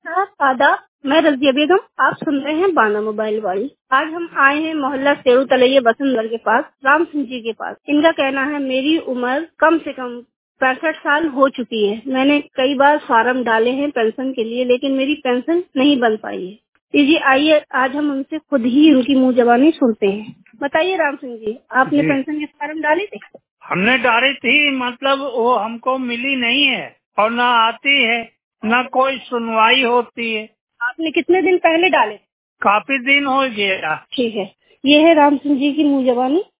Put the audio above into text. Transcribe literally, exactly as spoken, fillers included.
साहब आदाब, मैं रजिया बेगम। आप सुन रहे हैं बाना मोबाइल वाली। आज हम आए हैं मोहल्ला सेरू तलैया बसंत के पास, राम सिंह जी के पास। इनका कहना है मेरी उम्र कम से कम पैंसठ साल हो चुकी है। मैंने कई बार फार्म डाले हैं पेंशन के लिए, लेकिन मेरी पेंशन नहीं बन पाई है। जी आइए आज हम उनसे खुद ही उनकी मुंह जबानी सुनते हैं। बताइए राम सिंह जी, आपने जी पेंशन के फार्म डाले थे? हमने डाली थी, मतलब वो हमको मिली नहीं है और ना आती है, ना कोई सुनवाई होती है। आपने कितने दिन पहले डाले? काफी दिन हो गया। ठीक है, ये है राम सिंह जी की मुंह जबानी।